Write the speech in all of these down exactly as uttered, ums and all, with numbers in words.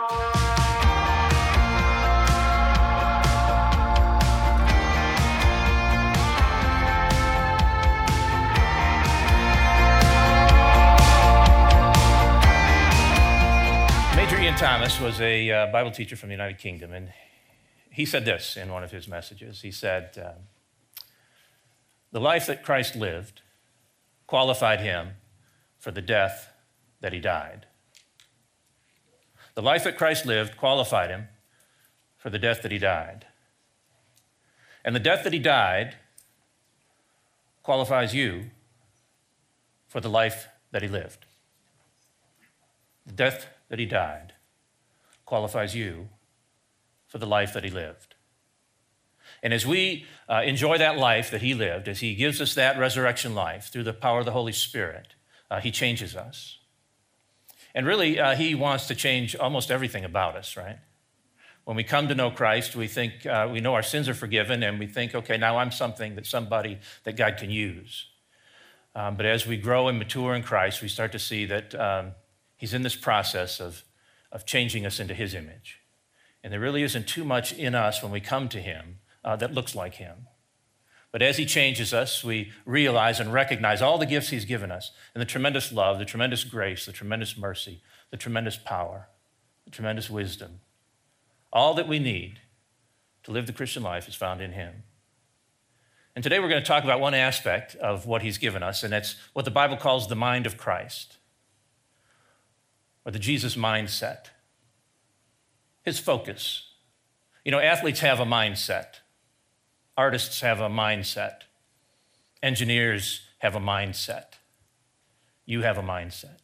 Thomas was a uh, Bible teacher from the United Kingdom, and he said this in one of his messages. He said, uh, the life that Christ lived qualified him for the death that he died. The life that Christ lived qualified him for the death that he died. And the death that he died qualifies you for the life that he lived. The death that he died qualifies you for the life that he lived. And as we uh, enjoy that life that he lived, as he gives us that resurrection life through the power of the Holy Spirit, uh, he changes us. And really, uh, he wants to change almost everything about us, right? When we come to know Christ, we think, uh, we know our sins are forgiven, and we think, okay, now I'm something that somebody that God can use. Um, but as we grow and mature in Christ, we start to see that um, he's in this process of of changing us into his image. And there really isn't too much in us when we come to him uh, that looks like him. But as he changes us, we realize and recognize all the gifts he's given us and the tremendous love, the tremendous grace, the tremendous mercy, the tremendous power, the tremendous wisdom. All that we need to live the Christian life is found in him. And today we're going to talk about one aspect of what he's given us, and that's what the Bible calls the mind of Christ, or the Jesus mindset, his focus. You know, athletes have a mindset. Artists have a mindset. Engineers have a mindset. You have a mindset.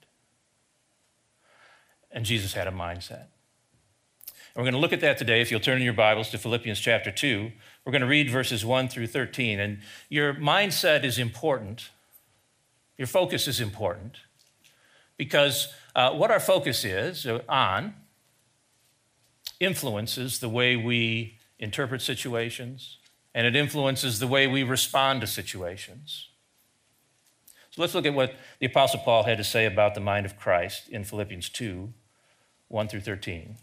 And Jesus had a mindset. And we're going to look at that today. If you'll turn in your Bibles to Philippians chapter two, we're going to read verses one through thirteen. And your mindset is important. Your focus is important. Because uh, what our focus is on influences the way we interpret situations, and it influences the way we respond to situations. So let's look at what the Apostle Paul had to say about the mind of Christ in Philippians two, one through thirteen.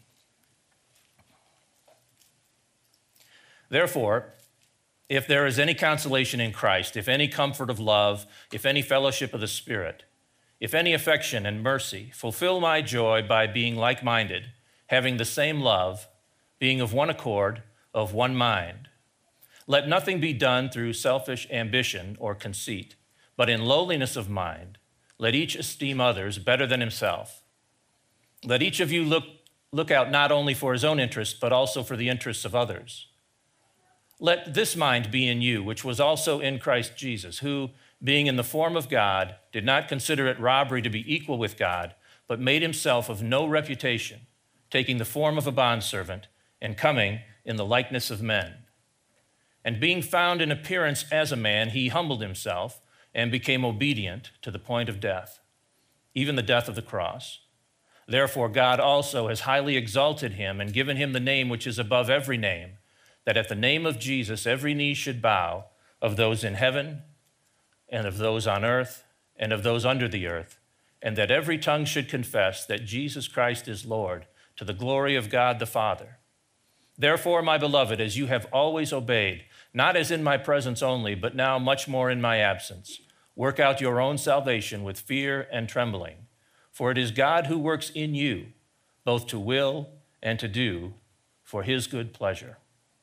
Therefore, if there is any consolation in Christ, if any comfort of love, if any fellowship of the Spirit, if any affection and mercy, fulfill my joy by being like-minded, having the same love, being of one accord, of one mind. Let nothing be done through selfish ambition or conceit, but in lowliness of mind, let each esteem others better than himself. Let each of you look, look out not only for his own interest, but also for the interests of others. Let this mind be in you, which was also in Christ Jesus, who, being in the form of God, did not consider it robbery to be equal with God, but made himself of no reputation, taking the form of a bondservant and coming in the likeness of men. And being found in appearance as a man, he humbled himself and became obedient to the point of death, even the death of the cross. Therefore, God also has highly exalted him and given him the name which is above every name, that at the name of Jesus every knee should bow, of those in heaven and of those on earth, and of those under the earth, and that every tongue should confess that Jesus Christ is Lord, to the glory of God the Father. Therefore, my beloved, as you have always obeyed, not as in my presence only, but now much more in my absence, work out your own salvation with fear and trembling, for it is God who works in you, both to will and to do for his good pleasure.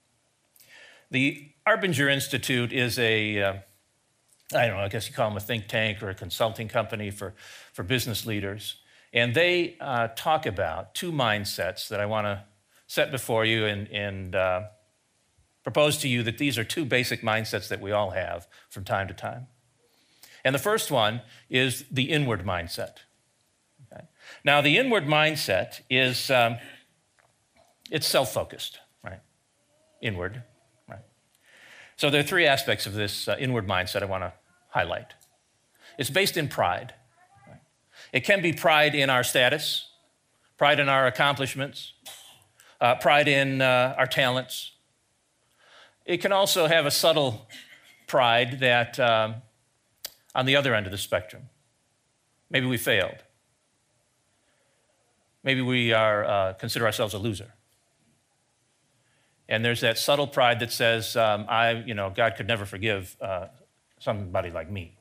The Arbinger Institute is a uh, I don't know, I guess you call them a think tank or a consulting company for, for business leaders. And they uh, talk about two mindsets that I want to set before you and, and uh, propose to you that these are two basic mindsets that we all have from time to time. And the first one is the inward mindset. Okay? Now, the inward mindset is, um, it's self-focused, right? Inward, right? So there are three aspects of this uh, inward mindset I want to highlight. It's based in pride. Right? It can be pride in our status, pride in our accomplishments, uh, pride in uh, our talents. It can also have a subtle pride that um, on the other end of the spectrum, maybe we failed. maybe we are uh, consider ourselves a loser. And there's that subtle pride that says, um, I, you know, God could never forgive uh, somebody like me.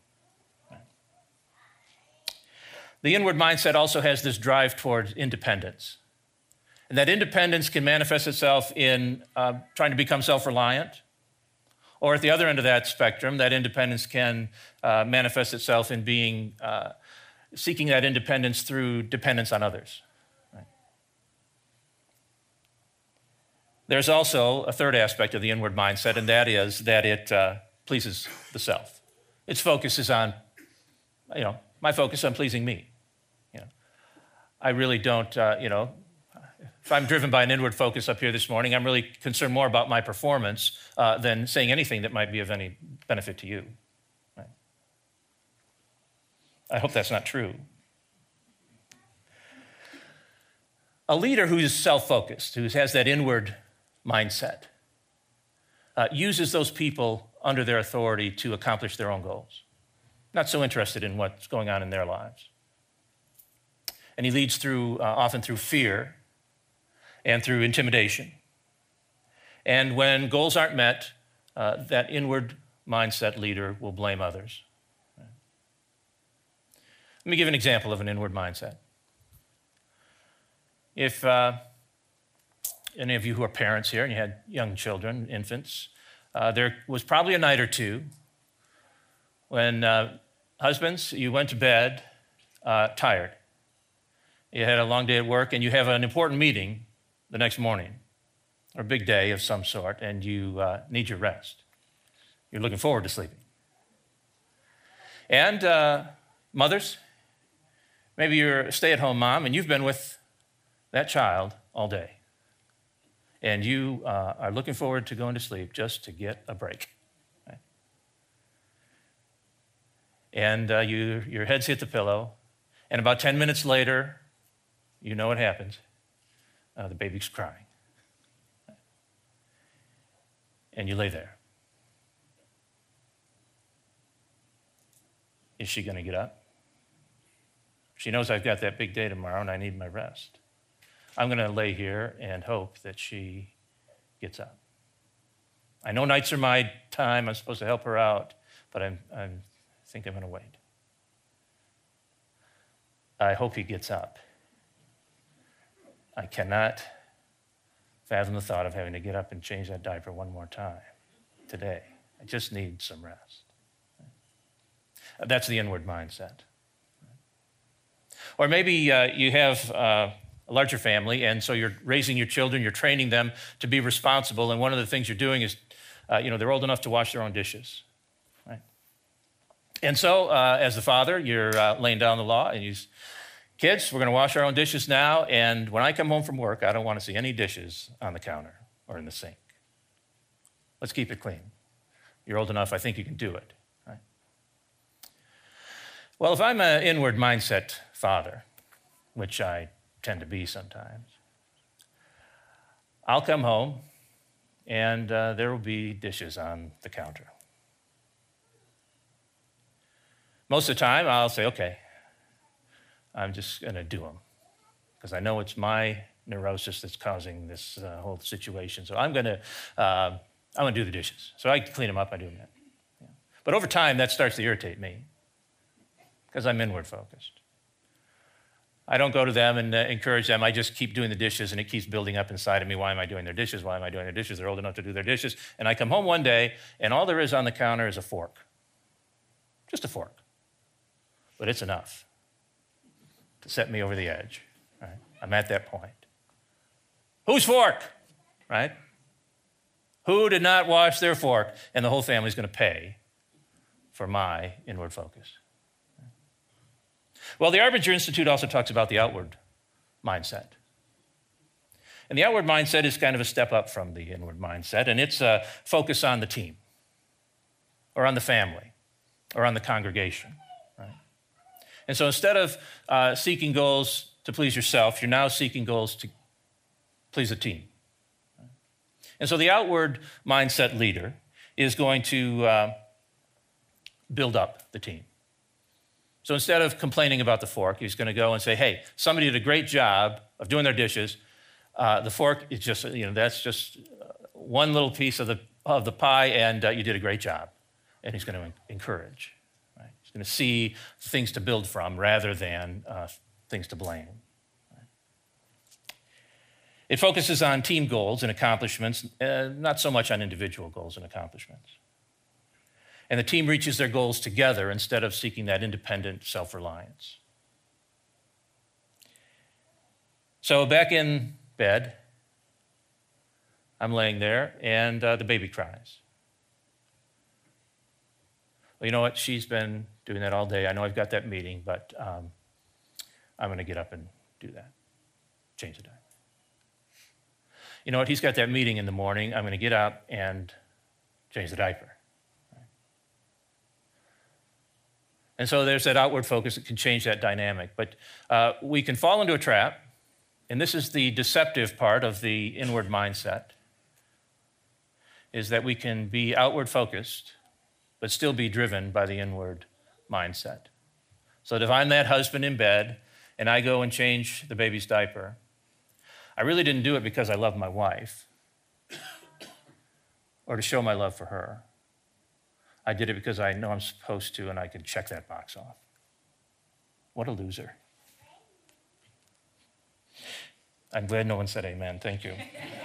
The inward mindset also has this drive towards independence. And that independence can manifest itself in uh, trying to become self-reliant. Or at the other end of that spectrum, that independence can uh, manifest itself in being, uh, seeking that independence through dependence on others. Right? There's also a third aspect of the inward mindset, and that is that it uh, pleases the self. Its focus is on, you know, my focus on pleasing me. You know, I really don't, uh, you know, if I'm driven by an inward focus up here this morning, I'm really concerned more about my performance uh, than saying anything that might be of any benefit to you. Right? I hope that's not true. A leader who is self-focused, who has that inward mindset, uh, uses those people under their authority to accomplish their own goals. Not so interested in what's going on in their lives. And he leads through, uh, often through fear and through intimidation. And when goals aren't met, uh, that inward mindset leader will blame others. Let me give an example of an inward mindset. If uh, any of you who are parents here and you had young children, infants, uh, there was probably a night or two when uh, husbands, you went to bed uh, tired. You had a long day at work and you have an important meeting the next morning, or a big day of some sort, and you uh, need your rest. You're looking forward to sleeping. And uh, mothers, maybe you're a stay-at-home mom and you've been with that child all day. And you uh, are looking forward to going to sleep just to get a break. Right? And uh, you, your head's hit the pillow, and about ten minutes later, you know what happens. Uh, the baby's crying. And you lay there. Is she going to get up? She knows I've got that big day tomorrow and I need my rest. I'm going to lay here and hope that she gets up. I know nights are my time. I'm supposed to help her out, but I'm, I'm, I think I'm going to wait. I hope he gets up. I cannot fathom the thought of having to get up and change that diaper one more time today. I just need some rest. That's the inward mindset. Or maybe uh, you have uh, a larger family, and so you're raising your children, you're training them to be responsible, and one of the things you're doing is, uh, you know, they're old enough to wash their own dishes, right? And so, uh, as the father, you're uh, laying down the law, and you kids, we're going to wash our own dishes now, and when I come home from work, I don't want to see any dishes on the counter or in the sink. Let's keep it clean. You're old enough, I think you can do it, right? Well, if I'm an inward mindset father, which I tend to be sometimes, I'll come home, and uh, there will be dishes on the counter. Most of the time, I'll say, okay, I'm just going to do them because I know it's my neurosis that's causing this uh, whole situation. So I'm going to uh, I'm going to do the dishes. So I clean them up. I do them. Yeah. But over time, that starts to irritate me because I'm inward focused. I don't go to them and uh, encourage them. I just keep doing the dishes, and it keeps building up inside of me. Why am I doing their dishes? Why am I doing their dishes? They're old enough to do their dishes. And I come home one day, and all there is on the counter is a fork. Just a fork. But it's enough to set me over the edge, right? I'm at that point. Whose fork, right? Who did not wash their fork? And the whole family's going to pay for my inward focus. Well, the Arbinger Institute also talks about the outward mindset. And the outward mindset is kind of a step up from the inward mindset, and it's a focus on the team, or on the family, or on the congregation. And so instead of uh, seeking goals to please yourself, you're now seeking goals to please the team. And so the outward mindset leader is going to uh, build up the team. So instead of complaining about the fork, he's going to go and say, hey, somebody did a great job of doing their dishes. Uh, the fork is just, you know, that's just one little piece of the, of the pie, and uh, you did a great job. And he's going to encourage. Right? He's going to see things to build from rather than uh, things to blame. Right? It focuses on team goals and accomplishments, uh, not so much on individual goals and accomplishments. And the team reaches their goals together instead of seeking that independent self-reliance. So back in bed, I'm laying there, and uh, the baby cries. Well, you know what? She's been doing that all day. I know I've got that meeting, but um, I'm going to get up and do that. Change the diaper. You know what? He's got that meeting in the morning. I'm going to get up and change the diaper. And so there's that outward focus that can change that dynamic. But uh, we can fall into a trap, and this is the deceptive part of the inward mindset, is that we can be outward focused, but still be driven by the inward mindset. So that if I'm that husband in bed, and I go and change the baby's diaper, I really didn't do it because I love my wife, or to show my love for her. I did it because I know I'm supposed to, and I can check that box off. What a loser. I'm glad no one said amen. Thank you.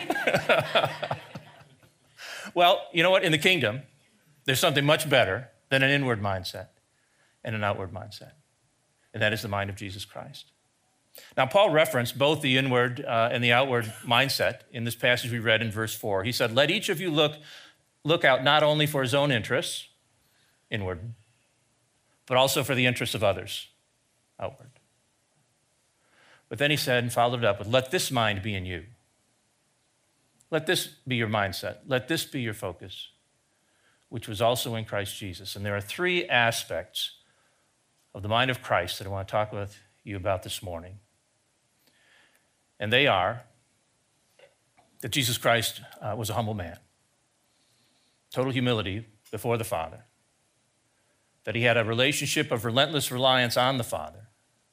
Well, you know what? In the kingdom, there's something much better than an inward mindset and an outward mindset, and that is the mind of Jesus Christ. Now, Paul referenced both the inward uh, and the outward mindset in this passage we read in verse four. He said, let each of you look, look out not only for his own interests, inward, but also for the interests of others, outward. But then he said and followed it up with, let this mind be in you. Let this be your mindset. Let this be your focus, which was also in Christ Jesus. And there are three aspects of the mind of Christ that I want to talk with you about this morning. And they are that Jesus Christ uh, was a humble man, total humility before the Father, that he had a relationship of relentless reliance on the Father,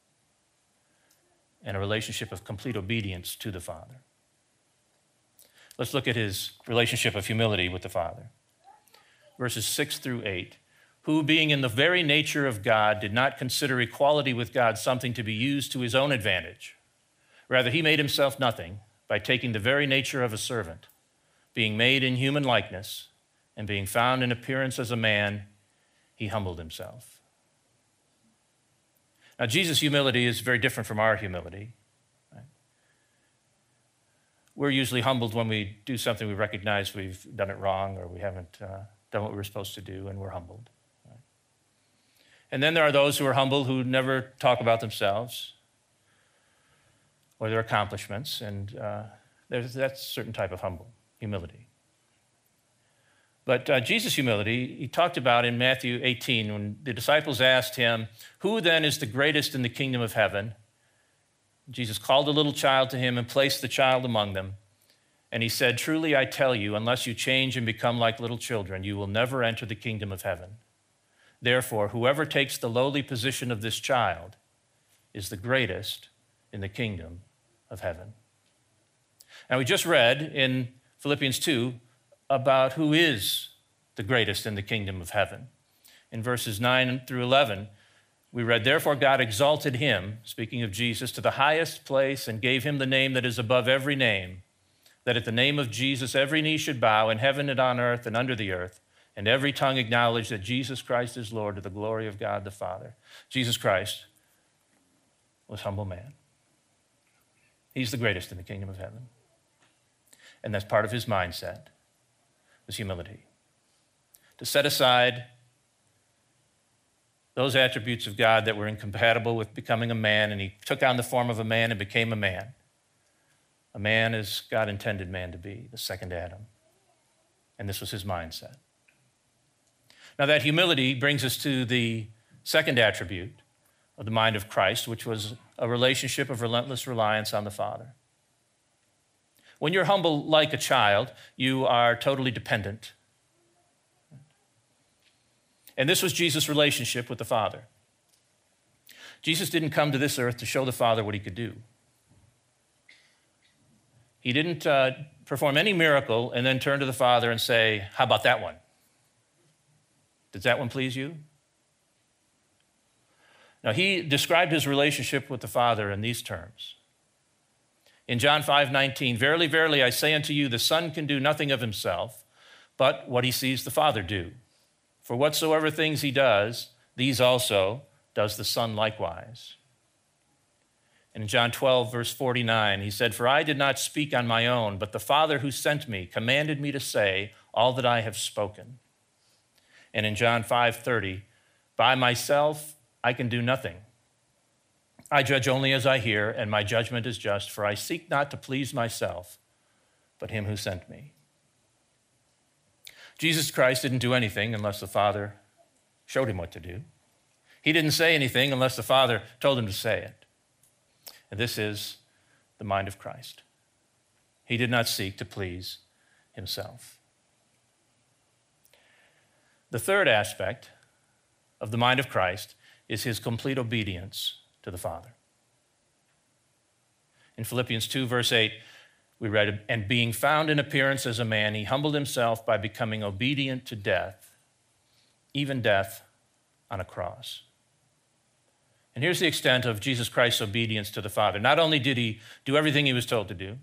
and a relationship of complete obedience to the Father. Let's look at his relationship of humility with the Father. Verses six through eight. Who, being in the very nature of God, did not consider equality with God something to be used to his own advantage. Rather, he made himself nothing by taking the very nature of a servant, being made in human likeness, and being found in appearance as a man, he humbled himself. Now, Jesus' humility is very different from our humility. Right? We're usually humbled when we do something we recognize we've done it wrong or we haven't uh, done what we were supposed to do, and we're humbled. Right? And then there are those who are humble who never talk about themselves or their accomplishments, and uh, there's that's a certain type of humble humility. But uh, Jesus' humility, he talked about in Matthew eighteen when the disciples asked him, who then is the greatest in the kingdom of heaven? Jesus called a little child to him and placed the child among them. And he said, truly I tell you, unless you change and become like little children, you will never enter the kingdom of heaven. Therefore, whoever takes the lowly position of this child is the greatest in the kingdom of heaven. Now, we just read in Philippians two about who is the greatest in the kingdom of heaven. In verses nine through eleven, we read, therefore God exalted him, speaking of Jesus, to the highest place and gave him the name that is above every name, that at the name of Jesus every knee should bow in heaven and on earth and under the earth, and every tongue acknowledge that Jesus Christ is Lord, to the glory of God the Father. Jesus Christ was a humble man. He's the greatest in the kingdom of heaven. And that's part of his mindset, was humility. To set aside those attributes of God that were incompatible with becoming a man, and he took on the form of a man and became a man. A man as God intended man to be, the second Adam. And this was his mindset. Now that humility brings us to the second attribute of the mind of Christ, which was a relationship of relentless reliance on the Father. When you're humble like a child, you are totally dependent. And this was Jesus' relationship with the Father. Jesus didn't come to this earth to show the Father what he could do. He didn't uh, perform any miracle and then turn to the Father and say, how about that one? Does that one please you? Now, he described his relationship with the Father in these terms. In John five nineteen, verily, verily, I say unto you, the Son can do nothing of himself, but what he sees the Father do. For whatsoever things he does, these also does the Son likewise. And in John twelve, verse forty-nine, he said, for I did not speak on my own, but the Father who sent me commanded me to say all that I have spoken. And in John five thirty, by myself I can do nothing. I judge only as I hear, and my judgment is just, for I seek not to please myself, but him who sent me. Jesus Christ didn't do anything unless the Father showed him what to do. He didn't say anything unless the Father told him to say it. And this is the mind of Christ. He did not seek to please himself. The third aspect of the mind of Christ is his complete obedience to the Father. In Philippians two, verse eight, we read, and being found in appearance as a man, he humbled himself by becoming obedient to death, even death on a cross. And here's the extent of Jesus Christ's obedience to the Father. Not only did he do everything he was told to do,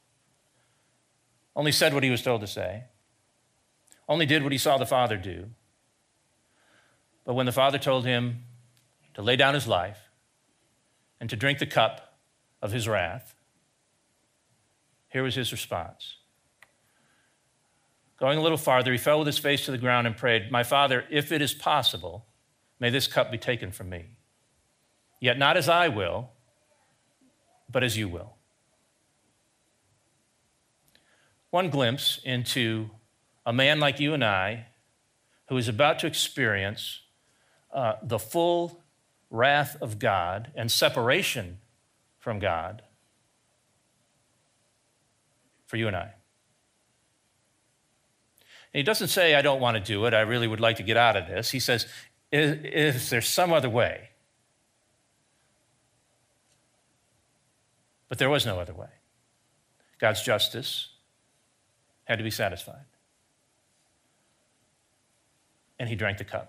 only said what he was told to say, only did what he saw the Father do, but when the Father told him to lay down his life and to drink the cup of his wrath, here was his response. Going a little farther, he fell with his face to the ground and prayed, my Father, if it is possible, may this cup be taken from me. Yet not as I will, but as you will. One glimpse into a man like you and I who is about to experience uh, the full wrath of God and separation from God for you and I. And he doesn't say, I don't want to do it, I really would like to get out of this. He says, is, is there some other way? But there was no other way. God's justice had to be satisfied. And he drank the cup.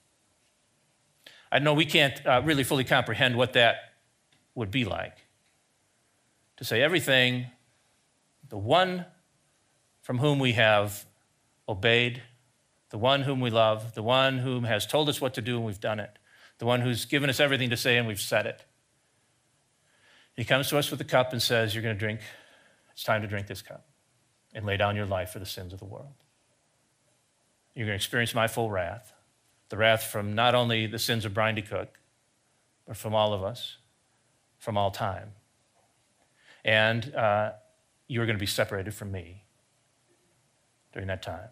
I know we can't uh, really fully comprehend what that would be like. To say everything, the one from whom we have obeyed, the one whom we love, the one whom has told us what to do and we've done it, the one who's given us everything to say and we've said it. He comes to us with the cup and says, you're going to drink, it's time to drink this cup and lay down your life for the sins of the world. You're going to experience my full wrath, the wrath from not only the sins of Brian D. Cook, but from all of us, from all time. And uh, you're going to be separated from me during that time.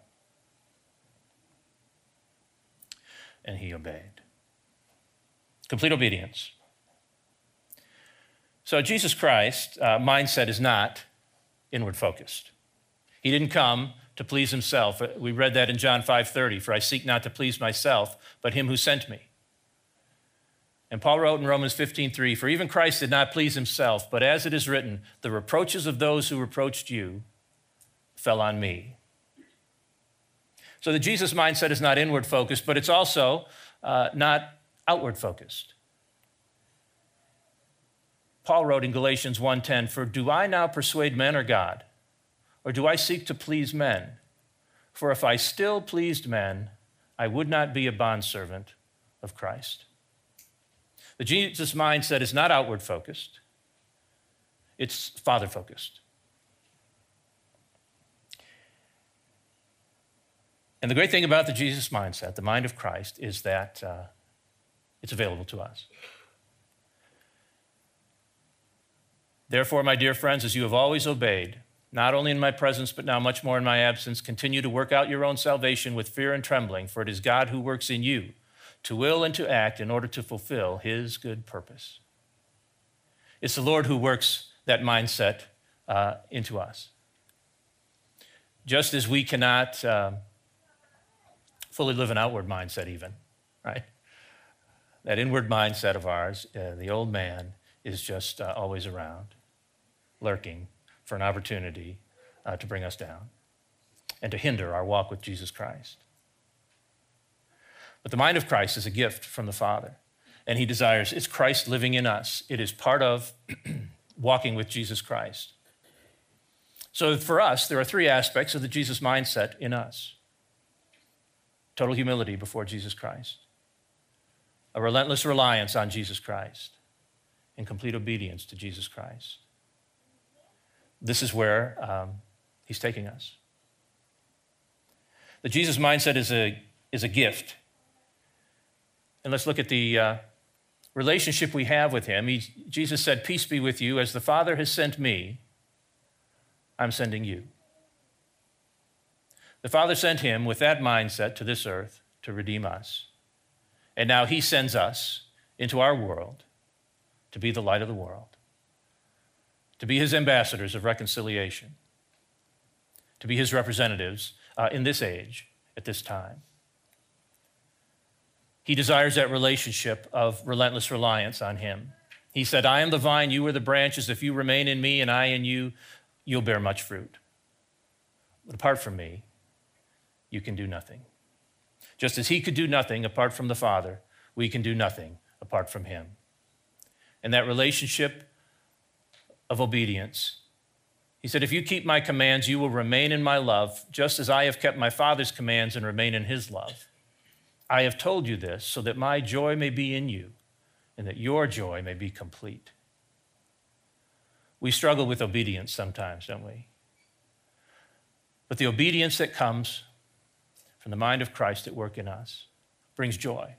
And he obeyed. Complete obedience. So Jesus Christ's uh, mindset is not inward focused. He didn't come to please himself. We read that in John five thirty, for I seek not to please myself, but him who sent me. And Paul wrote in Romans fifteen three, for even Christ did not please himself, but as it is written, the reproaches of those who reproached you fell on me. So the Jesus mindset is not inward focused, but it's also uh, not outward focused. Paul wrote in Galatians one ten, for do I now persuade men or God? Or do I seek to please men? For if I still pleased men, I would not be a bondservant of Christ. The Jesus mindset is not outward focused. It's Father focused. And the great thing about the Jesus mindset, the mind of Christ, is that uh, it's available to us. Therefore, my dear friends, as you have always obeyed, not only in my presence, but now much more in my absence, continue to work out your own salvation with fear and trembling, for it is God who works in you to will and to act in order to fulfill his good purpose. It's the Lord who works that mindset uh, into us. Just as we cannot uh, fully live an outward mindset even, right? that inward mindset of ours, uh, the old man, is just uh, always around, lurking for an opportunity uh, to bring us down and to hinder our walk with Jesus Christ. But the mind of Christ is a gift from the Father, and he desires, it's Christ living in us. It is part of walking with Jesus Christ. So for us, there are three aspects of the Jesus mindset in us. Total humility before Jesus Christ, a relentless reliance on Jesus Christ, and complete obedience to Jesus Christ. This is where um, he's taking us. The Jesus mindset is a, is a gift. And let's look at the uh, relationship we have with him. He, Jesus said, "Peace be with you. As the Father has sent me, I'm sending you." The Father sent him with that mindset to this earth to redeem us. And now he sends us into our world to be the light of the world, to be his ambassadors of reconciliation, to be his representatives uh, in this age, at this time. He desires that relationship of relentless reliance on him. He said, "I am the vine, you are the branches. If you remain in me and I in you, you'll bear much fruit. But apart from me, you can do nothing." Just as he could do nothing apart from the Father, we can do nothing apart from him. And that relationship of obedience, he said, "If you keep my commands, you will remain in my love, just as I have kept my Father's commands and remain in his love. I have told you this so that my joy may be in you and that your joy may be complete." We struggle with obedience sometimes, don't we? But the obedience that comes from the mind of Christ at work in us brings joy.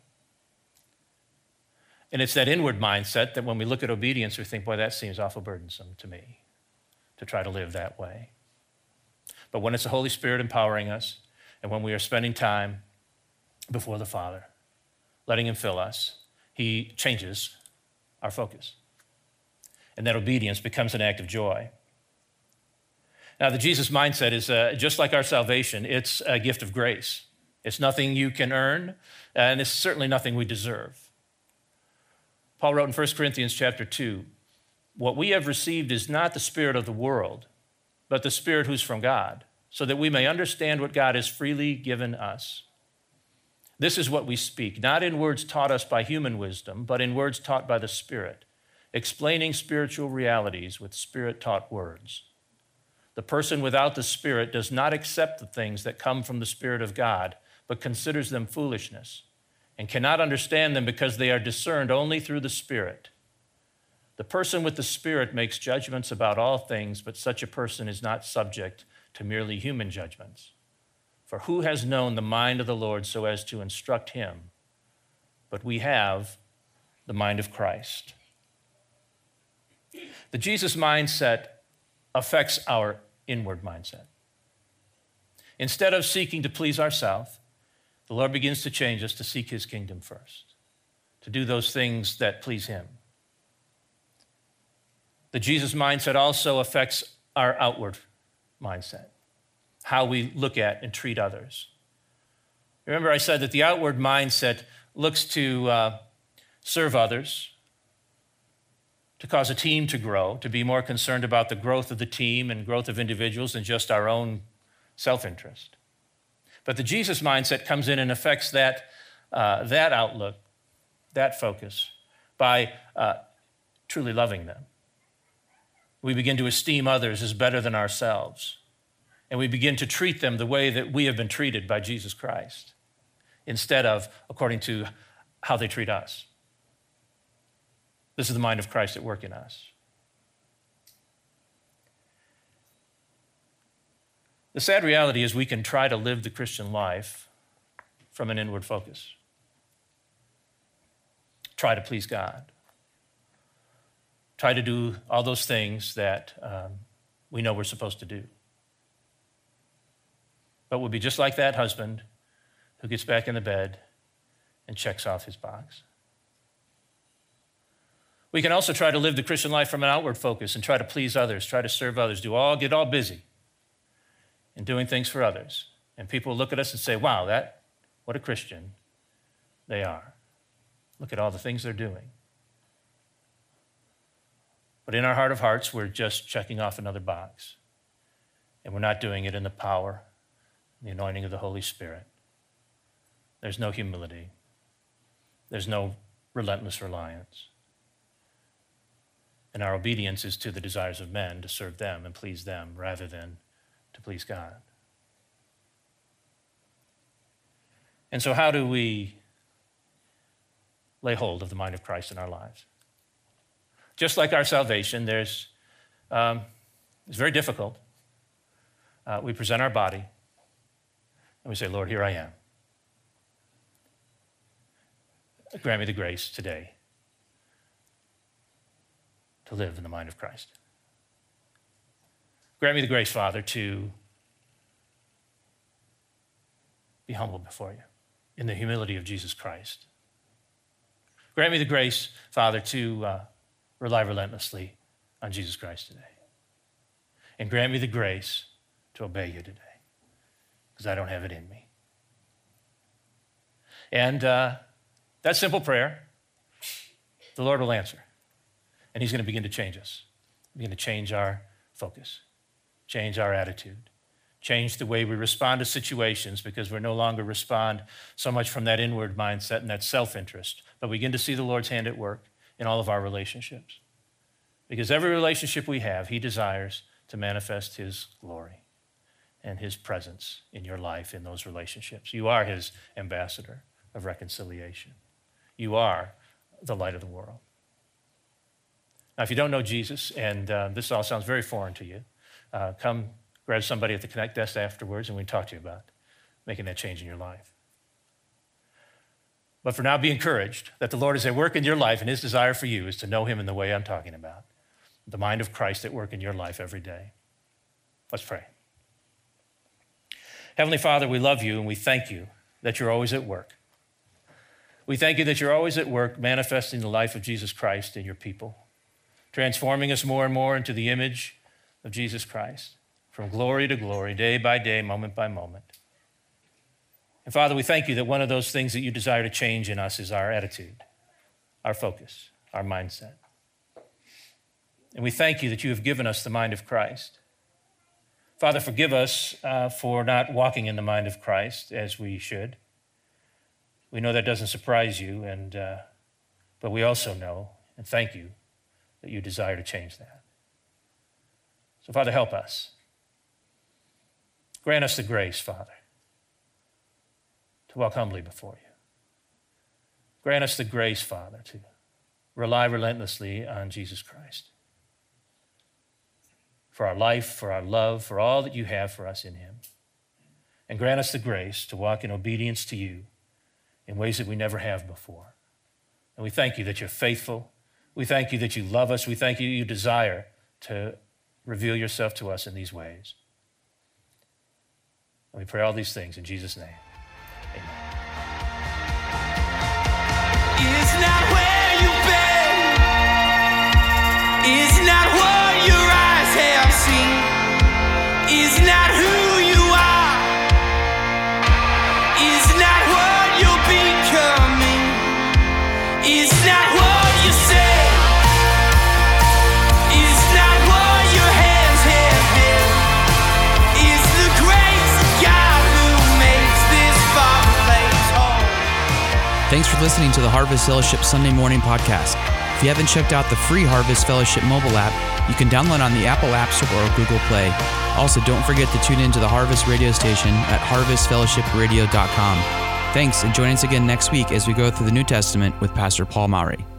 And it's that inward mindset that when we look at obedience, we think, boy, that seems awful burdensome to me to try to live that way. But when it's the Holy Spirit empowering us, and when we are spending time before the Father, letting him fill us, he changes our focus. And that obedience becomes an act of joy. Now, the Jesus mindset is uh, just like our salvation. It's a gift of grace. It's nothing you can earn, and it's certainly nothing we deserve. Paul wrote in First Corinthians chapter two, "What we have received is not the spirit of the world, but the Spirit who's from God, so that we may understand what God has freely given us. This is what we speak, not in words taught us by human wisdom, but in words taught by the Spirit, explaining spiritual realities with Spirit-taught words. The person without the Spirit does not accept the things that come from the Spirit of God, but considers them foolishness and cannot understand them because they are discerned only through the Spirit. The person with the Spirit makes judgments about all things, but such a person is not subject to merely human judgments. For who has known the mind of the Lord so as to instruct him? But we have the mind of Christ." The Jesus mindset affects our inward mindset. Instead of seeking to please ourselves, the Lord begins to change us to seek his kingdom first, to do those things that please him. The Jesus mindset also affects our outward mindset, how we look at and treat others. Remember, I said that the outward mindset looks to uh, serve others, to cause a team to grow, to be more concerned about the growth of the team and growth of individuals than just our own self-interest. But the Jesus mindset comes in and affects that, uh, that outlook, that focus, by uh, truly loving them. We begin to esteem others as better than ourselves, and we begin to treat them the way that we have been treated by Jesus Christ, instead of according to how they treat us. This is the mind of Christ at work in us. The sad reality is we can try to live the Christian life from an inward focus. Try to please God. Try to do all those things that um, we know we're supposed to do. But we'll be just like that husband who gets back in the bed and checks off his box. We can also try to live the Christian life from an outward focus and try to please others, try to serve others, do all, get all busy in doing things for others. And people look at us and say, wow, that, what a Christian they are. Look at all the things they're doing. But in our heart of hearts, we're just checking off another box. And we're not doing it in the power, the anointing of the Holy Spirit. There's no humility. There's no relentless reliance. And our obedience is to the desires of men to serve them and please them rather than to please God. And so how do we lay hold of the mind of Christ in our lives? Just like our salvation, there's um, it's very difficult. Uh, we present our body and we say, Lord, here I am. Grant me the grace today to live in the mind of Christ. Grant me the grace, Father, to be humble before you in the humility of Jesus Christ. Grant me the grace, Father, to uh, rely relentlessly on Jesus Christ today. And grant me the grace to obey you today, because I don't have it in me. And uh, that simple prayer, the Lord will answer. And he's going to begin to change us, begin to change our focus, change our attitude, change the way we respond to situations, because we're no longer respond so much from that inward mindset and that self-interest, but we begin to see the Lord's hand at work in all of our relationships. Because every relationship we have, he desires to manifest his glory and his presence in your life in those relationships. You are his ambassador of reconciliation. You are the light of the world. Now, if you don't know Jesus, and uh, this all sounds very foreign to you, uh, come grab somebody at the Connect desk afterwards and we can talk to you about making that change in your life. But for now, be encouraged that the Lord is at work in your life, and his desire for you is to know him in the way I'm talking about, the mind of Christ at work in your life every day. Let's pray. Heavenly Father, we love you and we thank you that you're always at work. We thank you that you're always at work manifesting the life of Jesus Christ in your people, transforming us more and more into the image of Jesus Christ, from glory to glory, day by day, moment by moment. And Father, we thank you that one of those things that you desire to change in us is our attitude, our focus, our mindset. And we thank you that you have given us the mind of Christ. Father, forgive us uh, for not walking in the mind of Christ as we should. We know that doesn't surprise you, and uh, but we also know and thank you that you desire to change that. So, Father, help us. Grant us the grace, Father, to walk humbly before you. Grant us the grace, Father, to rely relentlessly on Jesus Christ for our life, for our love, for all that you have for us in him. And grant us the grace to walk in obedience to you in ways that we never have before. And we thank you that you're faithful. We thank you that you love us. We thank you you desire to reveal yourself to us in these ways. And we pray all these things in Jesus' name. Amen. It's not where you've been. It's not what your eyes have seen. It's not who you are. It's not what you're becoming. It's not what you say. It's not what your hands have been. It's the grace of God who makes this far place home. Thanks for listening to the Harvest Fellowship Sunday Morning Podcast. If you haven't checked out the free Harvest Fellowship mobile app, you can download on the Apple App Store or Google Play. Also, don't forget to tune in to the Harvest radio station at harvest fellowship radio dot com. Thanks, and join us again next week as we go through the New Testament with Pastor Paul Mowry.